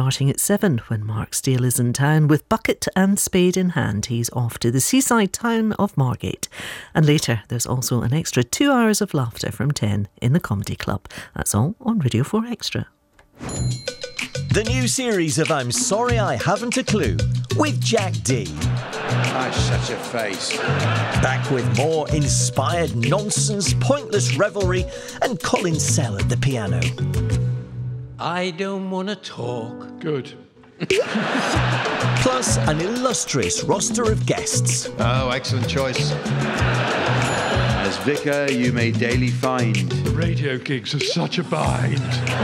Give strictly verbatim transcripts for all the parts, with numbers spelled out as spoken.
starting at seven when Mark Steele is in town with bucket and spade in hand. He's off to the seaside town of Margate. And later there's also an extra two hours of laughter from ten in the Comedy Club. That's all on Radio four Extra. The new series of I'm Sorry I Haven't a Clue with Jack D. That's such a face. Back with more inspired nonsense, pointless revelry and Colin Sell at the piano. I don't want to talk. Good. Plus an illustrious roster of guests. Oh, excellent choice. As vicar, you may daily find the radio gigs are such a bind.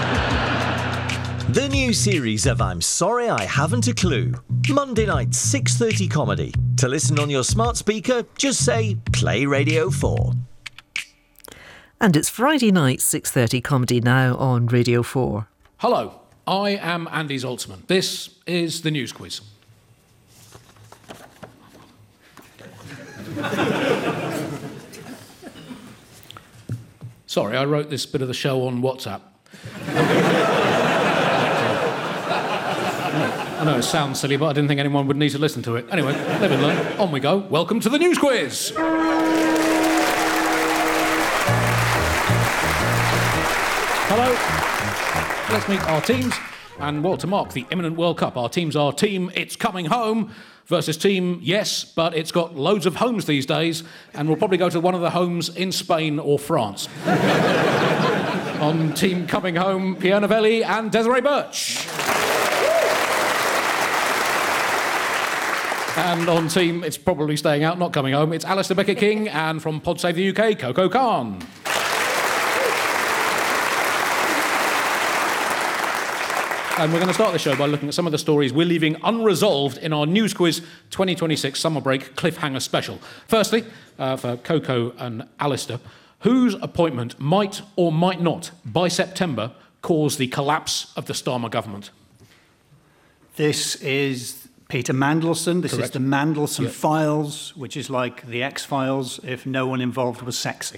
The new series of I'm Sorry I Haven't a Clue. Monday night, six thirty comedy. To listen on your smart speaker, just say Play Radio four. And it's Friday night, six thirty comedy now on Radio four. Hello, I am Andy Zaltzman. This is the News Quiz. Sorry, I wrote this bit of the show on WhatsApp. I know it sounds silly, but I didn't think anyone would need to listen to it. Anyway, live and learn. On we go. Welcome to the News Quiz. Hello. Let's meet our teams. And, well, to mark the imminent World Cup, our teams are Team It's Coming Home versus Team Yes, but it's got loads of homes these days, and we'll probably go to one of the homes in Spain or France. On Team Coming Home, Pierre Novelli and Desiree Birch. And on Team It's Probably Staying Out, Not Coming Home, it's Alistair Beckett-King, and from Pod Save the U K, Coco Khan. And we're going to start the show by looking at some of the stories we're leaving unresolved in our News Quiz twenty twenty-six Summer Break Cliffhanger Special. Firstly, uh, for Coco and Alistair, whose appointment might or might not, by September, cause the collapse of the Starmer government? This is Peter Mandelson. This Correct. is the Mandelson Yep. Files, which is like the X-Files if no one involved was sexy.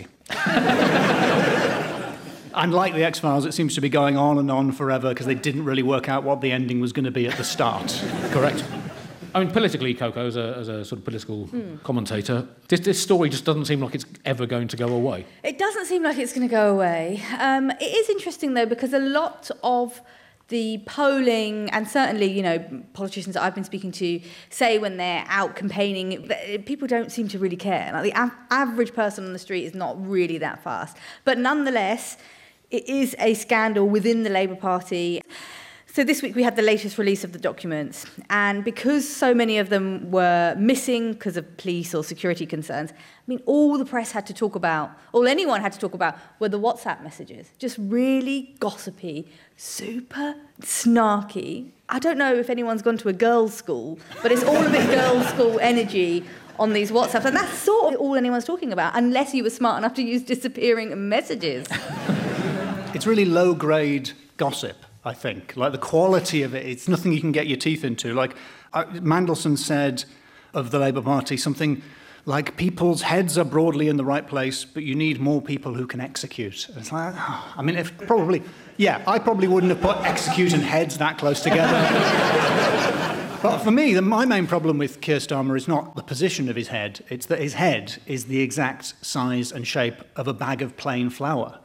And like the X-Files, it seems to be going on and on forever because they didn't really work out what the ending was going to be at the start. Correct. I mean, politically, Coco, as a, as a sort of political mm. commentator, this, this story just doesn't seem like it's ever going to go away. It doesn't seem like it's going to go away. Um, it is interesting, though, because a lot of the polling, and certainly, you know, politicians that I've been speaking to say when they're out campaigning, people don't seem to really care. Like the av- average person on the street is not really that fast. But nonetheless, it is a scandal within the Labour Party. So this week we had the latest release of the documents, and because so many of them were missing because of police or security concerns, I mean, all the press had to talk about, all anyone had to talk about, were the WhatsApp messages. Just really gossipy, super snarky. I don't know if anyone's gone to a girls' school, but it's all a bit girls' school energy on these WhatsApps, and that's sort of all anyone's talking about, unless you were smart enough to use disappearing messages. It's really low-grade gossip, I think. Like, the quality of it, it's nothing you can get your teeth into. Like, uh, Mandelson said of the Labour Party something like, people's heads are broadly in the right place, but you need more people who can execute. And it's like, oh, I mean, if probably, yeah, I probably wouldn't have put execute and heads that close together. But for me, the, my main problem with Keir Starmer is not the position of his head, it's that his head is the exact size and shape of a bag of plain flour.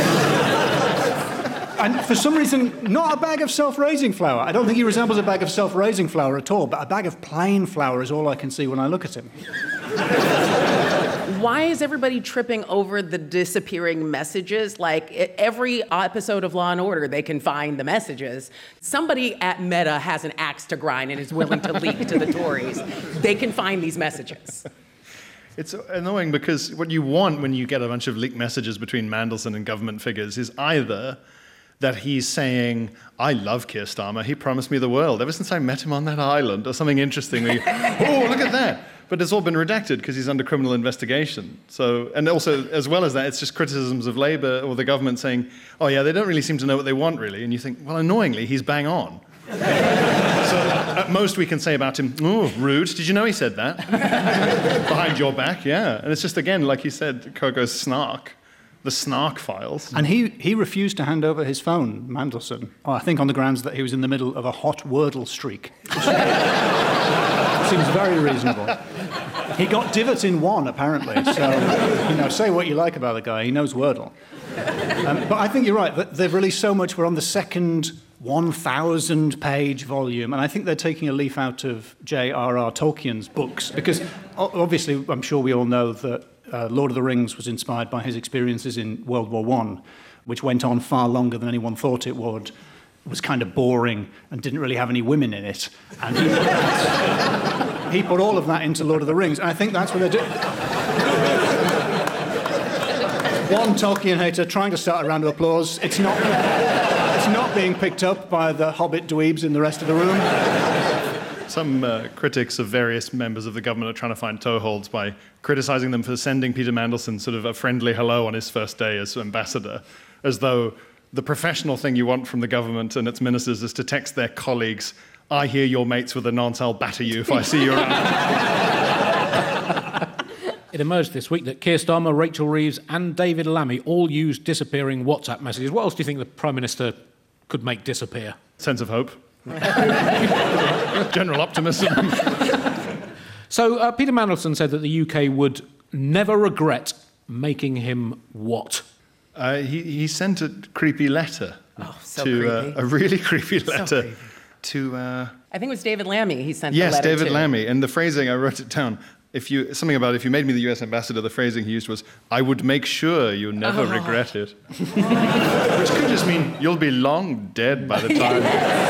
And for some reason, not a bag of self-raising flour. I don't think he resembles a bag of self-raising flour at all, but a bag of plain flour is all I can see when I look at him. Why is everybody tripping over the disappearing messages? Like, every episode of Law and Order, they can find the messages. Somebody at Meta has an axe to grind and is willing to leak to the Tories. They can find these messages. It's annoying because what you want when you get a bunch of leaked messages between Mandelson and government figures is either that he's saying, I love Keir Starmer, he promised me the world ever since I met him on that island, or something interesting. Where you, oh, look at that. But it's all been redacted because he's under criminal investigation. So, and also, as well as that, it's just criticisms of Labour or the government saying, oh yeah, they don't really seem to know what they want, really. And you think, well, annoyingly, he's bang on. So at most we can say about him, oh, rude, did you know he said that? Behind your back, yeah. And it's just, again, like you said, Coco's snark. the snark files. And he, he refused to hand over his phone, Mandelson, oh, I think on the grounds that he was in the middle of a hot Wordle streak. Seems very reasonable. He got divot in one, apparently, so, you know, say what you like about the guy, he knows Wordle. Um, but I think you're right, that they've released so much, we're on the second one thousand page volume, and I think they're taking a leaf out of J R R Tolkien's books, because obviously, I'm sure we all know that uh, Lord of the Rings was inspired by his experiences in World War One, which went on far longer than anyone thought it would, was kind of boring, and didn't really have any women in it. And he put, that, he put all of that into Lord of the Rings, and I think that's what they're doing. One Tolkien hater trying to start a round of applause. It's not, it's not being picked up by the Hobbit dweebs in the rest of the room. Some uh, critics of various members of the government are trying to find toeholds by criticizing them for sending Peter Mandelson sort of a friendly hello on his first day as ambassador, as though the professional thing you want from the government and its ministers is to text their colleagues, I hear your mates with a nonce, I'll batter you if I see you around. It emerged this week that Keir Starmer, Rachel Reeves and David Lammy all used disappearing WhatsApp messages. What else do you think the Prime Minister could make disappear? Sense of hope. General optimism. So uh, Peter Mandelson said that the U K would never regret making him what? Uh, he, he sent a creepy letter. Oh, so to, creepy. Uh, a really creepy letter So creepy. to... Uh, I think it was David Lammy he sent yes, the letter David to. Lammy. And the phrasing, I wrote it down. If you something about if you made me the U S ambassador, the phrasing he used was, I would make sure you never Oh. regret it. Which could just mean you'll be long dead by the time...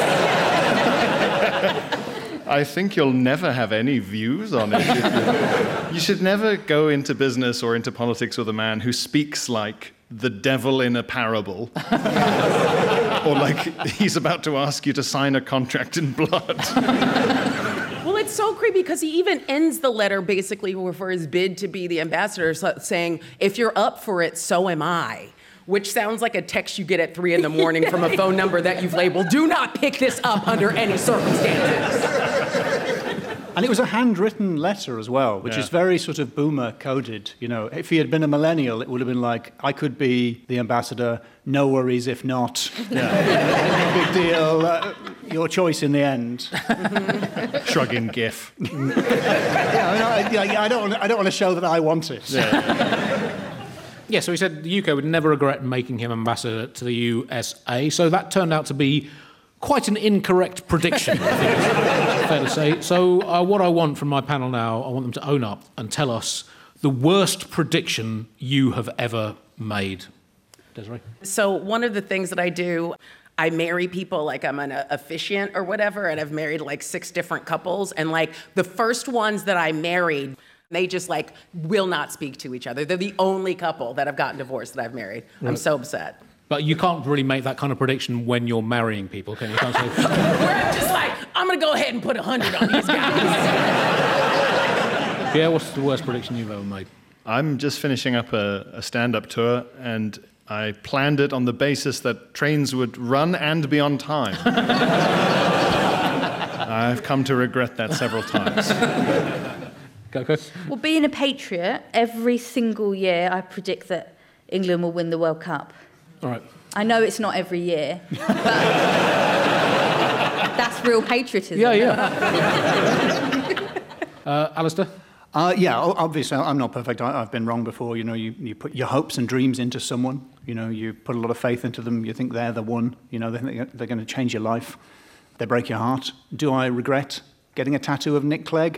I think you'll never have any views on it. You should never go into business or into politics with a man who speaks like the devil in a parable. Or like he's about to ask you to sign a contract in blood. Well, it's so creepy because he even ends the letter basically for his bid to be the ambassador saying, if you're up for it, so am I. Which sounds like a text you get at three in the morning from a phone number that you've labeled, do not pick this up under any circumstances. And it was a handwritten letter as well, which Yeah. is very sort of boomer coded. You know, if he had been a millennial, it would have been like, I could be the ambassador, no worries if not. Yeah. Big deal, uh, your choice in the end. Shrugging gif. Yeah, I, mean, I, I, don't, I don't want to show that I want it. Yeah. Yeah, so he said the U K would never regret making him ambassador to the U S A. So that turned out to be quite an incorrect prediction, I think it's fair to say. So uh, what I want from my panel now, I want them to own up and tell us the worst prediction you have ever made. Desiree? So one of the things that I do, I marry people like I'm an officiant or whatever, and I've married like six different couples. And like the first ones that I married, they just like will not speak to each other. They're the only couple that have gotten divorced that I've married. Right. I'm so upset. But you can't really make that kind of prediction when you're marrying people, can you? You can't say, Where I'm just like, I'm gonna go ahead and put a hundred on these guys. yeah, what's the worst prediction you've ever made? I'm just finishing up a, a stand-up tour, and I planned it on the basis that trains would run and be on time. I've come to regret that several times. Go, go. Well, being a patriot, every single year I predict that England will win the World Cup. All right. I know it's not every year, but that's real patriotism. Yeah, yeah. uh, Alistair? Uh, yeah, obviously, I'm not perfect. I, I've been wrong before. You know, you, you put your hopes and dreams into someone. You know, you put a lot of faith into them. You think they're the one. You know, they think they're going to change your life. They break your heart. Do I regret getting a tattoo of Nick Clegg?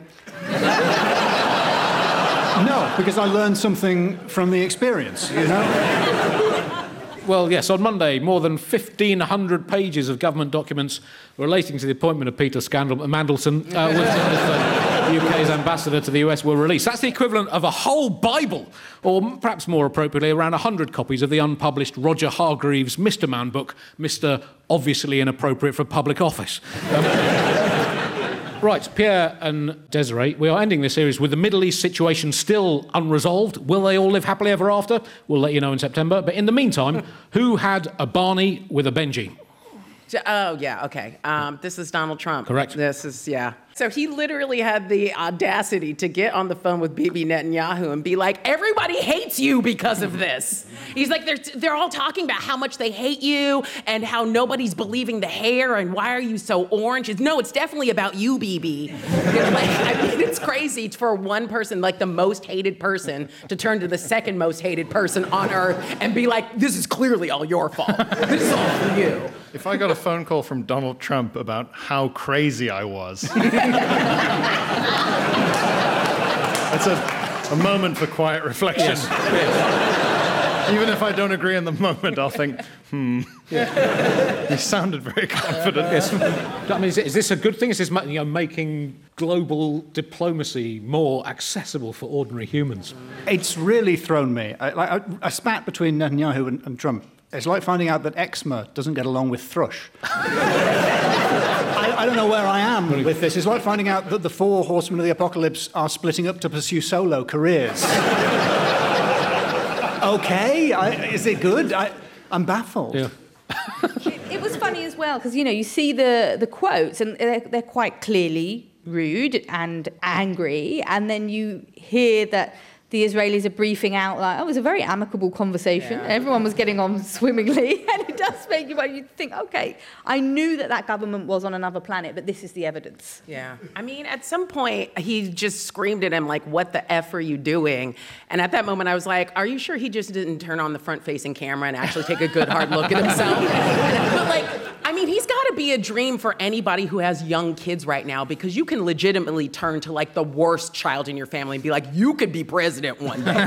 No, because I learned something from the experience, you know? Well, yes, on Monday, more than fifteen hundred pages of government documents relating to the appointment of Peter Scandal- Mandelson uh, with, with the U K's ambassador to the U S were released. That's the equivalent of a whole Bible, or perhaps more appropriately, around one hundred copies of the unpublished Roger Hargreaves' Mister Man book, Mister Obviously Inappropriate for Public Office. Um, Right, Pierre and Desiree, we are ending this series with the Middle East situation still unresolved. Will they all live happily ever after? We'll let you know in September. But in the meantime, who had a Barney with a Benji? Oh, yeah, okay. Um, this is Donald Trump. Correct. This is, yeah. So he literally had the audacity to get on the phone with Bibi Netanyahu and be like, everybody hates you because of this. He's like, they're, they're all talking about how much they hate you and how nobody's believing the hair and why are you so orange? It's, no, it's definitely about you, Bibi. Like, I mean, it's crazy for one person, like the most hated person, to turn to the second most hated person on earth and be like, this is clearly all your fault. This is all for you. If I got a phone call from Donald Trump about how crazy I was, that's a, a moment for quiet reflection. Yes. Yes. Even if I don't agree in the moment, I'll think, hmm, yeah. He sounded very confident. Yes. I mean, is, it, is this a good thing? Is this, you know, making global diplomacy more accessible for ordinary humans? It's really thrown me. I, I, I spat between Netanyahu and, and Trump. It's like finding out that eczema doesn't get along with thrush. I, I don't know where I am with this. It's like finding out that the four horsemen of the apocalypse are splitting up to pursue solo careers. Okay, I, is it good? I, I'm baffled. Yeah. it, it was funny as well, because, you know, you see the, the quotes, and they're, they're quite clearly rude and angry, and then you hear that the Israelis are briefing out like, oh, it was a very amicable conversation. Yeah. Everyone was getting on swimmingly. And it does make you, you think, okay, I knew that that government was on another planet, but this is the evidence. Yeah. I mean, at some point, he just screamed at him, like, what the F are you doing? And at that moment, I was like, are you sure he just didn't turn on the front-facing camera and actually take a good, hard look at himself? But, like, I mean, he's got to be a dream for anybody who has young kids right now, because you can legitimately turn to, like, the worst child in your family and be like, you could be president one day.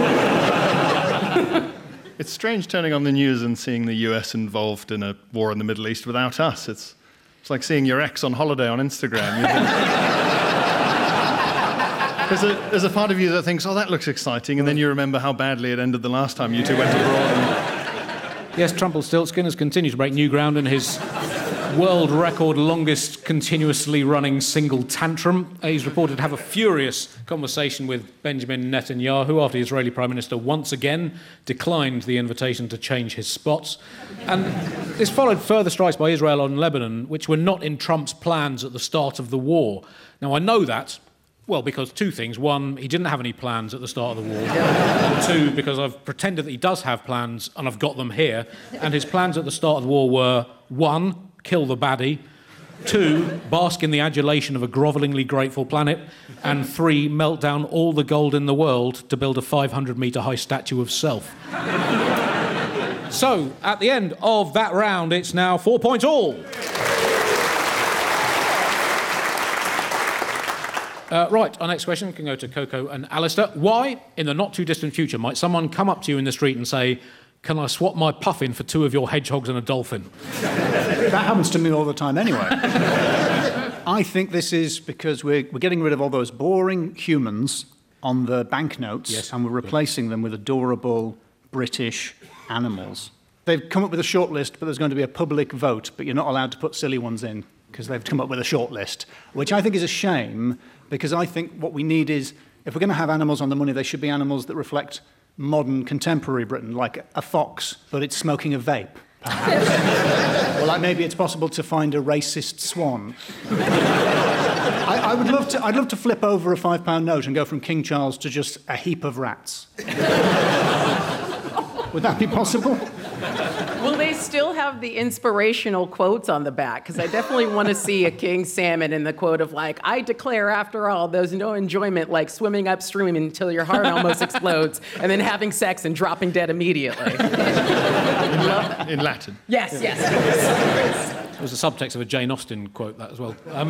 It's strange turning on the news and seeing the U S involved in a war in the Middle East without us. It's, it's like seeing your ex on holiday on Instagram. There's a, there's a part of you that thinks, oh, that looks exciting, and then you remember how badly it ended the last time you two went abroad. And... Yes, Trumpelstiltskin has continued to break new ground in his world record longest continuously running single tantrum. He's reported to have a furious conversation with Benjamin Netanyahu after the Israeli Prime Minister once again declined the invitation to change his spots. And this followed further strikes by Israel on Lebanon, which were not in Trump's plans at the start of the war. Now, I know that, well, because two things. One, he didn't have any plans at the start of the war. And two, because I've pretended that he does have plans and I've got them here. And his plans at the start of the war were, one, kill the baddie, two, bask in the adulation of a grovellingly grateful planet, and three, melt down all the gold in the world to build a five hundred metre high statue of self. So, at the end of that round, it's now four points all. Uh, right, our next question can go to Coco and Alistair. Why, in the not-too-distant future, might someone come up to you in the street and say, can I swap my puffin for two of your hedgehogs and a dolphin? That happens to me all the time anyway. I think this is because we're, we're getting rid of all those boring humans on the banknotes, yes, and we're replacing them with adorable British animals. They've come up with a short list, but there's going to be a public vote, but you're not allowed to put silly ones in because they've come up with a short list, which I think is a shame, because I think what we need is, if we're going to have animals on the money, they should be animals that reflect modern, contemporary Britain, like a fox, but it's smoking a vape, perhaps. Or like maybe it's possible to find a racist swan. I, I would love to, I'd love to flip over a five-pound note and go from King Charles to just a heap of rats. Would that be possible? Will they still have the inspirational quotes on the back? Because I definitely want to see a king salmon in the quote of, like, I declare, after all, there's no enjoyment like swimming upstream until your heart almost explodes, and then having sex and dropping dead immediately. In, in Latin. Yes, yes. yes. It was the subtext of a Jane Austen quote, that as well. Um,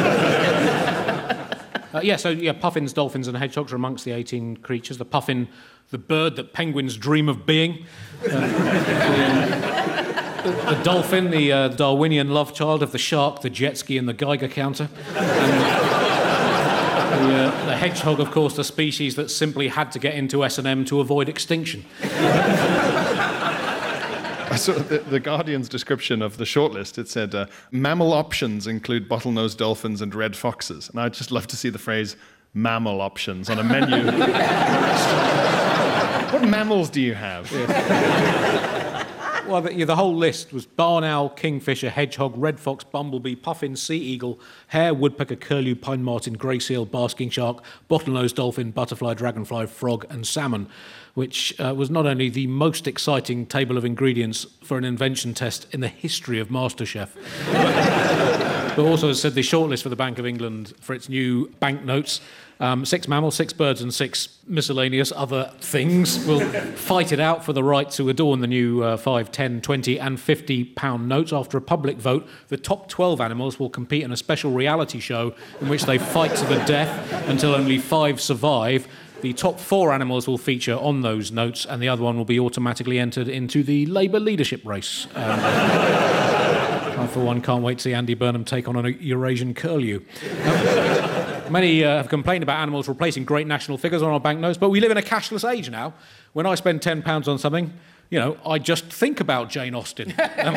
uh, yeah, so yeah, puffins, dolphins, and hedgehogs are amongst the eighteen creatures. The puffin, the bird that penguins dream of being. Uh, the, the dolphin, the uh, Darwinian love child of the shark, the jet ski, and the Geiger counter. And the, uh, the hedgehog, of course, the species that simply had to get into S and M to avoid extinction. I saw the, the Guardian's description of the shortlist. It said, uh, mammal options include bottlenose dolphins and red foxes. And I'd just love to see the phrase mammal options on a menu. What mammals do you have? Yeah. Well, the, yeah, the whole list was barn owl, kingfisher, hedgehog, red fox, bumblebee, puffin, sea eagle, hare, woodpecker, curlew, pine marten, grey seal, basking shark, bottlenose dolphin, butterfly, dragonfly, frog and salmon, which uh, was not only the most exciting table of ingredients for an invention test in the history of MasterChef, but, but also, as said, the shortlist for the Bank of England for its new banknotes. Um, six mammals, six birds and six miscellaneous other things will fight it out for the right to adorn the new uh, five, ten, twenty and fifty pound notes. After a public vote, the top twelve animals will compete in a special reality show in which they fight to the death until only five survive. The top four animals will feature on those notes, and the other one will be automatically entered into the Labour leadership race. Um, I, for one, can't wait to see Andy Burnham take on a Eurasian curlew. Um, Many uh, have complained about animals replacing great national figures on our banknotes, but we live in a cashless age now. When I spend ten pounds on something, you know, I just think about Jane Austen. Um,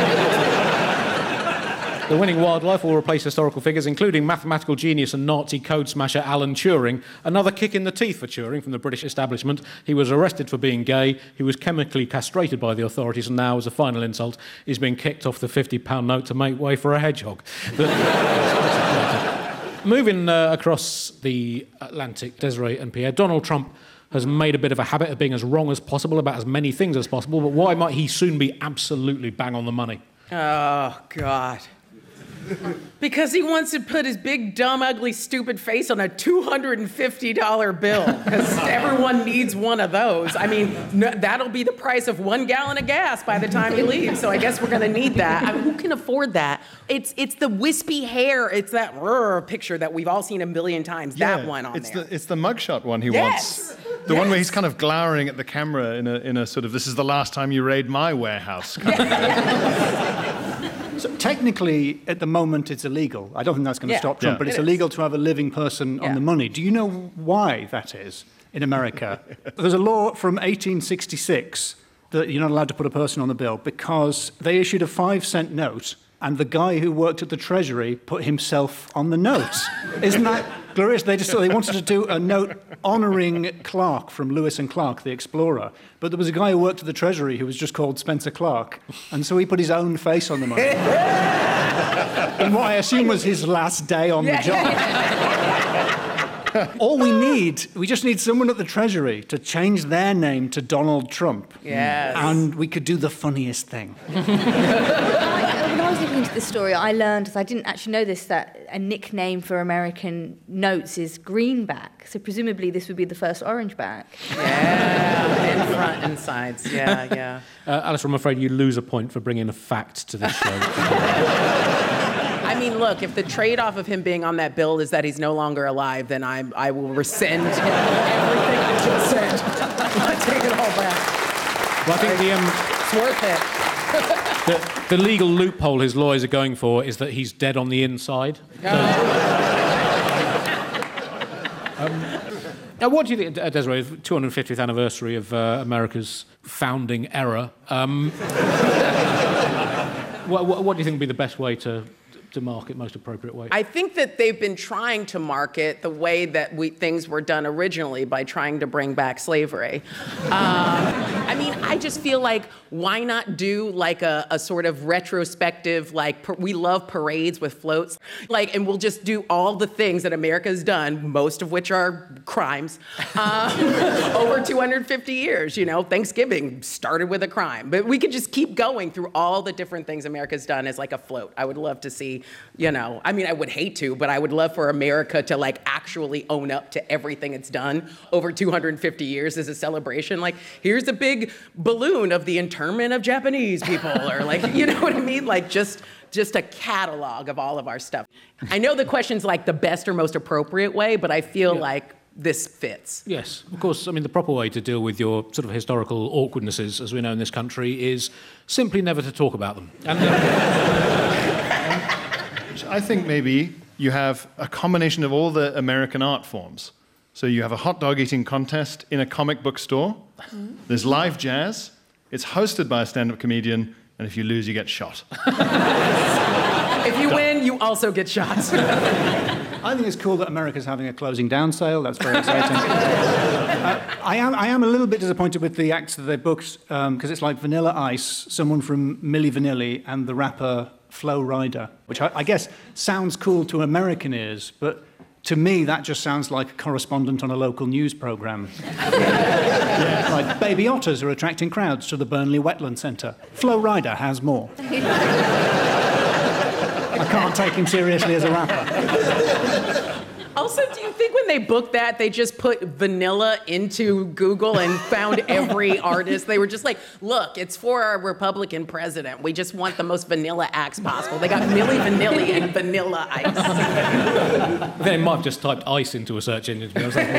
the winning wildlife will replace historical figures, including mathematical genius and Nazi code smasher Alan Turing. Another kick in the teeth for Turing from the British establishment. He was arrested for being gay, he was chemically castrated by the authorities, and now, as a final insult, is being kicked off the fifty pound note to make way for a hedgehog. The, Moving uh, across the Atlantic, Desiree and Pierre, Donald Trump has made a bit of a habit of being as wrong as possible about as many things as possible, but why might he soon be absolutely bang on the money? Oh, God. Because he wants to put his big, dumb, ugly, stupid face on a two hundred fifty dollar bill, because everyone needs one of those. I mean, no, that'll be the price of one gallon of gas by the time he leaves, so I guess we're going to need that. I mean, who can afford that? It's it's the wispy hair. It's that rrr picture that we've all seen a million times, yeah, that one on it's there. The, it's the mugshot one he yes. wants. The yes. one where he's kind of glowering at the camera in a, in a sort of, this is the last time you raid my warehouse kind of So technically, at the moment, it's illegal. I don't think that's going to Yeah. stop Trump, Yeah. but it's It is. illegal to have a living person Yeah. on the money. Do you know why that is in America? There's a law from eighteen sixty-six that you're not allowed to put a person on the bill because they issued a five cent note and the guy who worked at the Treasury put himself on the note. Isn't that glorious? They just they wanted to do a note honouring Clark from Lewis and Clark, the explorer. But there was a guy who worked at the Treasury who was just called Spencer Clark, and so he put his own face on the money. In what I assume was his last day on the job. All we need, we just need someone at the Treasury to change their name to Donald Trump. Yes. And we could do the funniest thing. When I was looking into this story, I learned, as I didn't actually know this, that a nickname for American notes is greenback. So presumably this would be the first orange back. Yeah, in front and sides. Yeah, yeah. Uh, Alice, I'm afraid you lose a point for bringing a fact to this show. I mean, look, if the trade-off of him being on that bill is that he's no longer alive, then I I will rescind everything I just said. I take it all back. Well, I think the, um, It's worth it. the, the legal loophole his lawyers are going for is that he's dead on the inside. So, um, now, what do you think, uh, Desiree, two hundred fiftieth anniversary of uh, America's founding era, um, what, what, what do you think would be the best way to... to market most appropriate way? I think that they've been trying to market the way that we, things were done originally by trying to bring back slavery. Um, I mean, I just feel like, why not do like a, a sort of retrospective, like, par- we love parades with floats, like, and we'll just do all the things that America's done, most of which are crimes, um, over two hundred fifty years, you know? Thanksgiving started with a crime. But we could just keep going through all the different things America's done as like a float. I would love to see, you know, I mean, I would hate to, but I would love for America to like actually own up to everything it's done over two hundred fifty years as a celebration. Like, here's a big balloon of the internment of Japanese people, or like, you know what I mean? Like, just just a catalog of all of our stuff. I know the question's like the best or most appropriate way, but I feel Yeah. like this fits. Yes, of course. I mean, the proper way to deal with your sort of historical awkwardnesses, as we know in this country, is simply never to talk about them. And, uh, I think maybe you have a combination of all the American art forms. So you have a hot dog eating contest in a comic book store. Mm-hmm. There's live jazz. It's hosted by a stand-up comedian. And if you lose, you get shot. If you win, you also get shot. I think it's cool that America's having a closing down sale. That's very exciting. uh, I am I am a little bit disappointed with the acts that they booked, because um, it's like Vanilla Ice, someone from Milli Vanilli, and the rapper Flo Rida, which I, I guess sounds cool to American ears, but to me that just sounds like a correspondent on a local news programme. Yeah, like, baby otters are attracting crowds to the Burnley Wetland Centre. Flo Rida has more. I can't take him seriously as a rapper. Also, do you think when they booked that, they just put vanilla into Google and found every artist? They were just like, look, it's for our Republican president. We just want the most vanilla acts possible. They got Milli Vanilli and Vanilla Ice. They might have just typed ice into a search engine.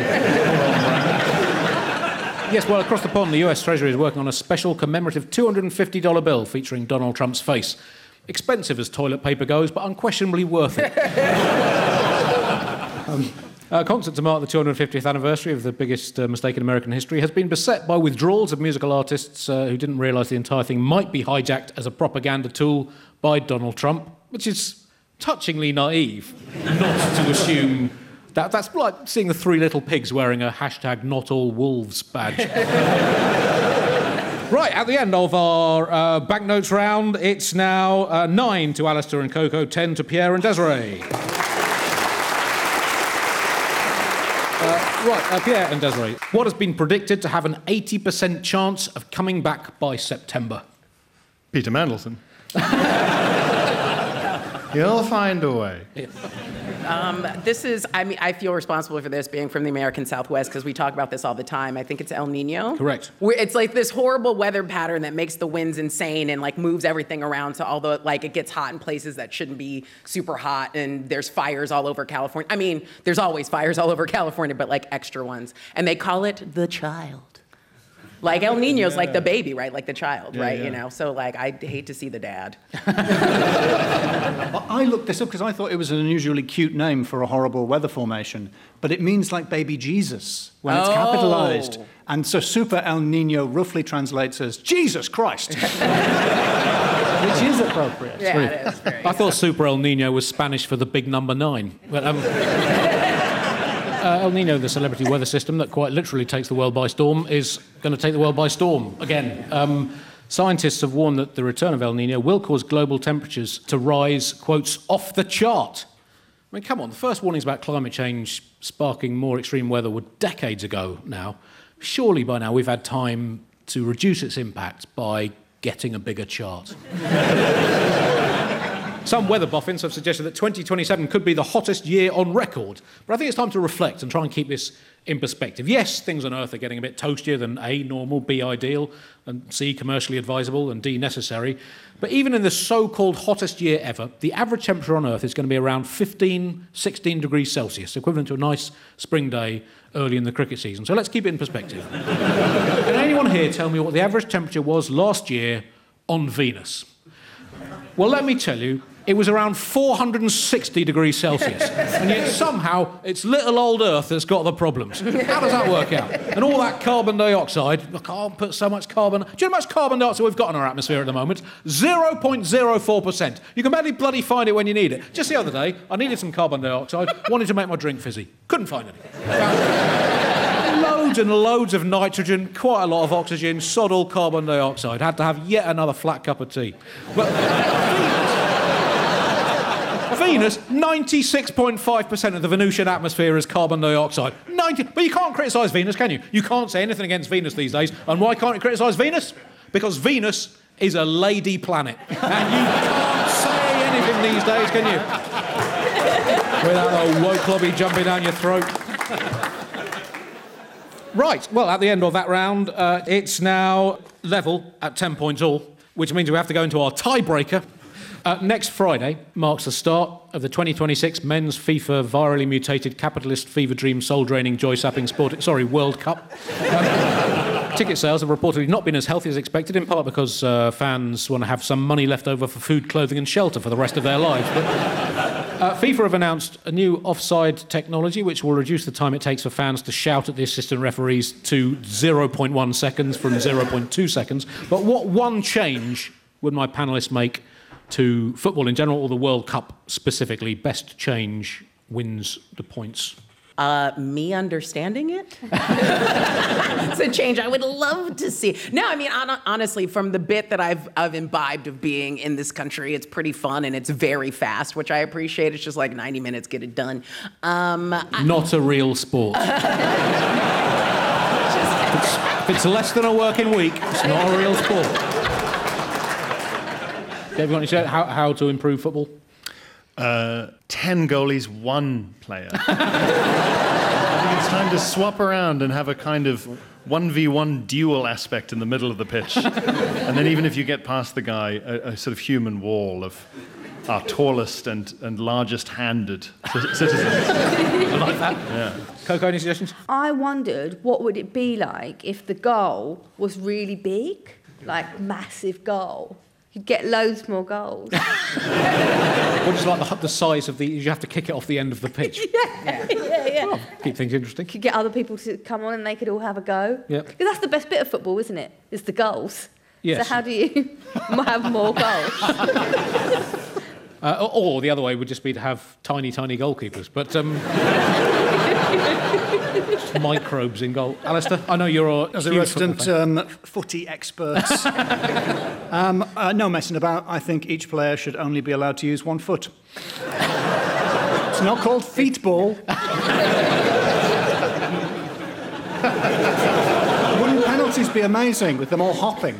Yes, well, across the pond, the U S Treasury is working on a special commemorative two hundred fifty dollars bill featuring Donald Trump's face. Expensive as toilet paper goes, but unquestionably worth it. um, a concert to mark the two hundred fiftieth anniversary of the biggest uh, mistake in American history has been beset by withdrawals of musical artists uh, who didn't realise the entire thing might be hijacked as a propaganda tool by Donald Trump, which is touchingly naive not to assume that. That's like seeing the Three Little Pigs wearing a hashtag not all wolves badge. Right, at the end of our uh, banknotes round, it's now uh, nine to Alistair and Coco, ten to Pierre and Desiree. Uh, right, uh, Pierre and Desiree, what has been predicted to have an eighty percent chance of coming back by September? Peter Mandelson. He'll find a way. Yeah. Um, this is, I mean, I feel responsible for this being from the American Southwest because we talk about this all the time. I think it's El Nino. Correct. Where it's like this horrible weather pattern that makes the winds insane and like moves everything around. So although like it gets hot in places that shouldn't be super hot and there's fires all over California. I mean, there's always fires all over California, but like extra ones. And they call it the child. Like El Nino's yeah. like the baby, right? Like the child, yeah, right? Yeah. You know, so like I hate to see the dad. I looked this up because I thought it was an unusually cute name for a horrible weather formation, but it means like baby Jesus when it's oh. capitalized. And so Super El Nino roughly translates as Jesus Christ, which is appropriate. Yeah, it is. Very I thought Super El Nino was Spanish for the big number nine. But, um, Uh, El Nino, the celebrity weather system that quite literally takes the world by storm, is going to take the world by storm again. Um, scientists have warned that the return of El Nino will cause global temperatures to rise, quotes, off the chart. I mean, come on, the first warnings about climate change sparking more extreme weather were decades ago now. Surely by now we've had time to reduce its impact by getting a bigger chart. Some weather boffins have suggested that twenty twenty-seven could be the hottest year on record. But I think it's time to reflect and try and keep this in perspective. Yes, things on Earth are getting a bit toastier than A, normal, B, ideal, and C, commercially advisable, and D, necessary. But even in the so-called hottest year ever, the average temperature on Earth is going to be around fifteen, sixteen degrees Celsius, equivalent to a nice spring day early in the cricket season. So let's keep it in perspective. Can anyone here tell me what the average temperature was last year on Venus? Well, let me tell you, it was around four hundred sixty degrees Celsius. And yet somehow it's little old Earth that's got the problems. How does that work out? And all that carbon dioxide, I can't put so much carbon... Do you know how much carbon dioxide we've got in our atmosphere at the moment? zero point zero four percent. You can barely bloody find it when you need it. Just the other day, I needed some carbon dioxide, wanted to make my drink fizzy. Couldn't find any. Loads and loads of nitrogen, quite a lot of oxygen, sod all carbon dioxide. Had to have yet another flat cup of tea. But Venus, ninety-six point five percent of the Venusian atmosphere is carbon dioxide. ninety But you can't criticise Venus, can you? You can't say anything against Venus these days. And why can't you criticise Venus? Because Venus is a lady planet. And you can't say anything these days, can you? Without a woke lobby jumping down your throat. Right, well, at the end of that round, uh, it's now level at ten points all, which means we have to go into our tiebreaker. Uh, next Friday marks the start of the twenty twenty-six Men's FIFA Virally Mutated Capitalist Fever Dream Soul-Draining Joy-Sapping Sport... Sorry, World Cup. Um, ticket sales have reportedly not been as healthy as expected, in part because uh, fans want to have some money left over for food, clothing and shelter for the rest of their lives. But, uh, FIFA have announced a new offside technology which will reduce the time it takes for fans to shout at the assistant referees to zero point one seconds from zero point two seconds. But what one change would my panellists make to football in general or the World Cup specifically? Best change wins the points? Uh, me understanding it? It's a change I would love to see. No, I mean, on, honestly, from the bit that I've, I've imbibed of being in this country, it's pretty fun and it's very fast, which I appreciate. It's just like ninety minutes, get it done. Um, Not I, a real sport. if, it's, if it's less than a working week, it's not a real sport. Dave, you want to say how, how to improve football? Uh, ten goalies, one player. I think it's time to swap around and have a kind of one v one duel aspect in the middle of the pitch. And then even if you get past the guy, a, a sort of human wall of our tallest and, and largest-handed c- citizens. I like that. Yeah. Coco, any suggestions? I wondered what would it be like if the goal was really big, like massive goal. You'd get loads more goals. What is like the, the size of the... You have to kick it off the end of the pitch. yeah, yeah, yeah. Oh, keep things interesting. Could get other people to come on and they could all have a go. Yeah. Because that's the best bit of football, isn't it? Is the goals. Yes. So how do you have more goals? Uh, or, or the other way would just be to have tiny, tiny goalkeepers. But um, just microbes in goal. Alistair, I know you're a As a huge resident football fan. um, footy expert, um, uh, no messing about. I think each player should only be allowed to use one foot. It's not called feetball. Wouldn't penalties be amazing with them all hopping?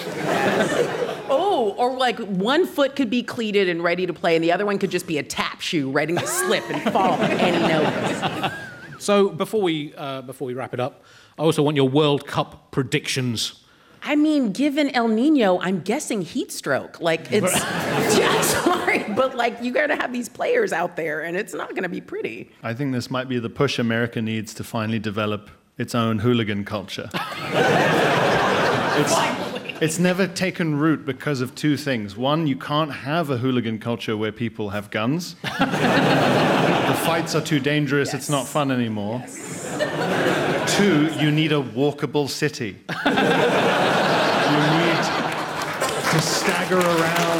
Oh, or like one foot could be cleated and ready to play, and the other one could just be a tap shoe ready to slip and fall at any notice. So before we uh, before we wrap it up, I also want your World Cup predictions. I mean, given El Nino, I'm guessing heat stroke. Like, it's... yeah, sorry, but, like, you got to have these players out there, and it's not going to be pretty. I think this might be the push America needs to finally develop its own hooligan culture. it's, it's never taken root because of two things. One, you can't have a hooligan culture where people have guns. The fights are too dangerous, yes. It's not fun anymore. Yes. Two, you need a walkable city. You need to stagger around.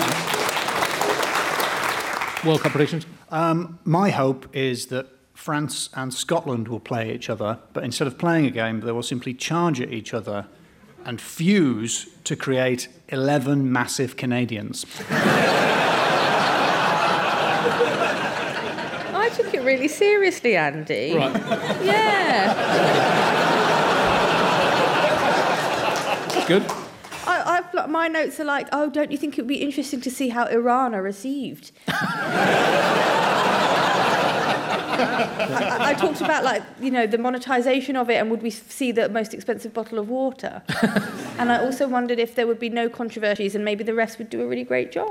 World Cup predictions? Um, my hope is that France and Scotland will play each other, but instead of playing a game, they will simply charge at each other and fuse to create eleven massive Canadians. I took it really seriously, Andy. Right. Yeah. Good. I, I've, like, my notes are like, oh, don't you think it would be interesting to see how Iran are received? I, I talked about, like, you know, the monetisation of it, and would we see the most expensive bottle of water? And I also wondered if there would be no controversies and maybe the rest would do a really great job.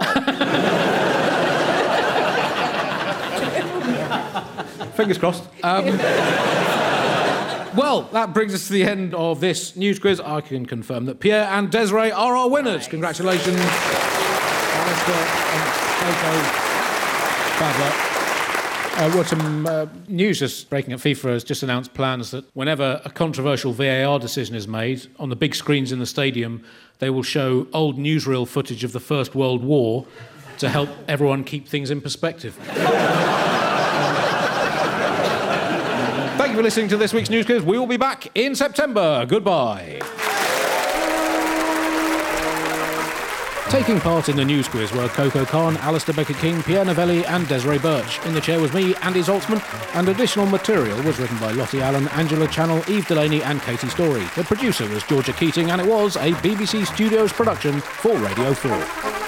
Fingers crossed. Um, well, that brings us to the end of this news quiz. I can confirm that Pierre and Desiree are our winners. Nice. Congratulations. Alistair and Coco. Bad luck. Uh, well, some uh, news just breaking at FIFA has just announced plans that whenever a controversial V A R decision is made, on the big screens in the stadium, they will show old newsreel footage of the First World War to help everyone keep things in perspective. Thank you for listening to this week's News Quiz. We will be back in September. Goodbye. Taking part in the News Quiz were Coco Khan, Alistair Becker-King, Pierre Novelli and Desiree Birch. In the chair was me, Andy Zaltzman, and additional material was written by Lottie Allen, Angela Channell, Eve Delaney and Katie Story. The producer was Georgia Keating, and it was a B B C Studios production for Radio four.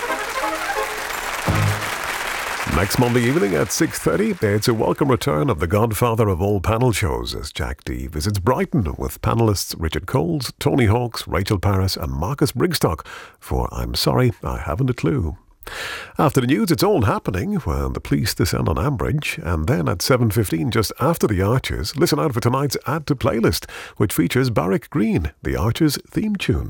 Next Monday evening at six thirty, it's a welcome return of the godfather of all panel shows as Jack Dee visits Brighton with panellists Richard Coles, Tony Hawks, Rachel Paris and Marcus Brigstock for I'm Sorry, I Haven't a Clue. After the news, it's all happening when the police descend on Ambridge, and then at seven fifteen, just after the Archers, listen out for tonight's Add to Playlist, which features Barrick Green, the Archers theme tune.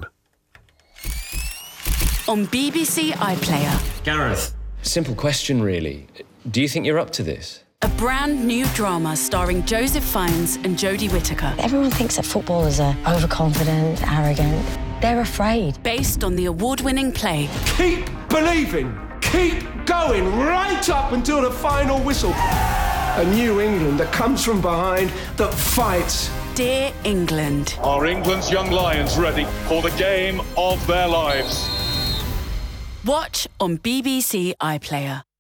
On B B C iPlayer. Gareth. Simple question, really. Do you think you're up to this? A brand new drama starring Joseph Fiennes and Jodie Whittaker. Everyone thinks that footballers are overconfident, arrogant. They're afraid. Based on the award-winning play. Keep believing. Keep going right up until the final whistle. A New England that comes from behind, that fights. Dear England. Are England's young lions ready for the game of their lives? Watch on B B C iPlayer.